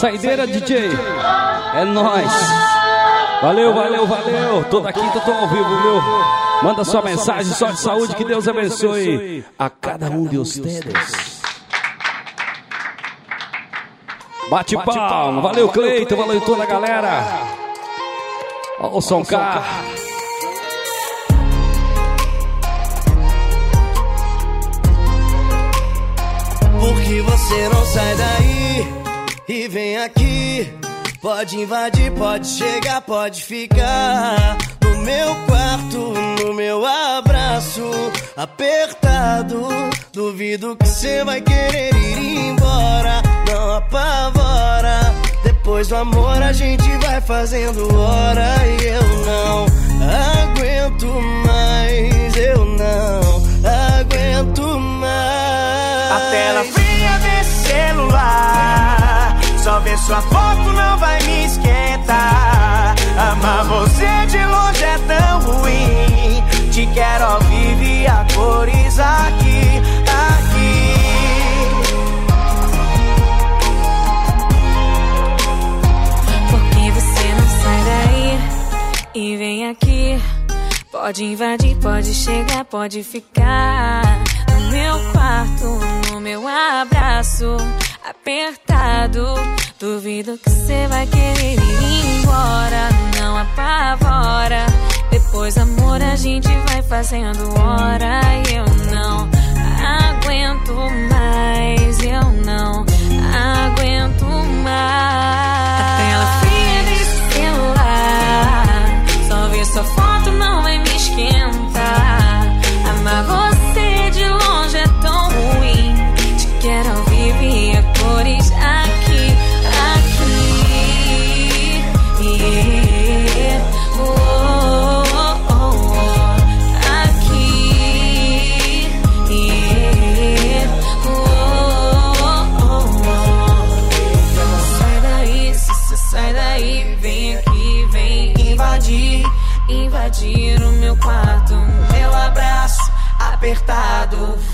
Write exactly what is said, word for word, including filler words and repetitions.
Saideira, D J. É nóis. Valeu, valeu, valeu. Toda quinta tô ao vivo, viu? Manda sua mensagem, só de saúde, que Deus abençoe a cada um de vocês. Bate palma. Valeu, Cleiton. Valeu toda a galera. Ó o som K. Por que você não sai daí e vem aqui? Pode invadir, pode chegar, pode ficar no meu quarto, no meu abraço apertado. Duvido que você vai querer ir embora. Não apavora. Depois do amor a gente vai fazendo hora. E eu não aguento mais, eu não aguento mais. A tela fria desse celular, só ver sua foto não vai me esquentar. Amar você de longe é tão ruim. Te quero ao vivo e a cores aqui, aqui. Por que você não sai daí e vem aqui? Pode invadir, pode chegar, pode ficar no meu quarto, no meu abraço apertado. Duvido que você vai querer ir embora. Não apavora. Depois, amor, a gente vai fazendo hora. E eu não aguento mais. Eu não aguento mais. A tela fria desse celular, só ver sua foto não vai me esquentar. Amar você de longe é tão ruim. Te quero ao vivo e a cores aqui, aqui. Yeah. Oh, oh, oh. Aqui. Yeah. Oh, oh, oh. Sai daí, se sai daí, vem aqui, vem invadir, invadir o meu quarto, meu abraço apertado.